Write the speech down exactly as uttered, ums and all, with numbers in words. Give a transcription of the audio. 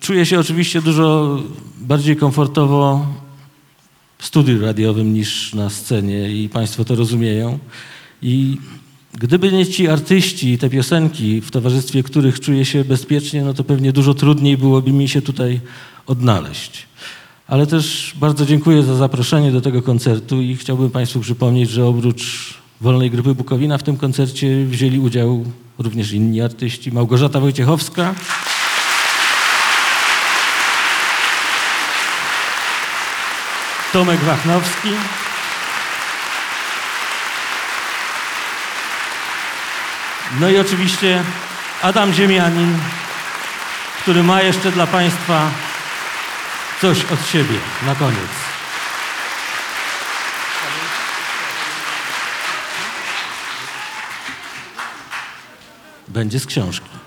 Czuję się oczywiście dużo bardziej komfortowo w studiu radiowym niż na scenie i państwo to rozumieją. I gdyby nie ci artyści i te piosenki, w towarzystwie których czuję się bezpiecznie, no to pewnie dużo trudniej byłoby mi się tutaj odnaleźć. Ale też bardzo dziękuję za zaproszenie do tego koncertu i chciałbym państwu przypomnieć, że oprócz Wolnej Grupy Bukowina w tym koncercie wzięli udział również inni artyści. Małgorzata Wojciechowska, Tomek Wachnowski, no i oczywiście Adam Ziemianin, który ma jeszcze dla państwa coś od siebie na koniec. Będzie z książki.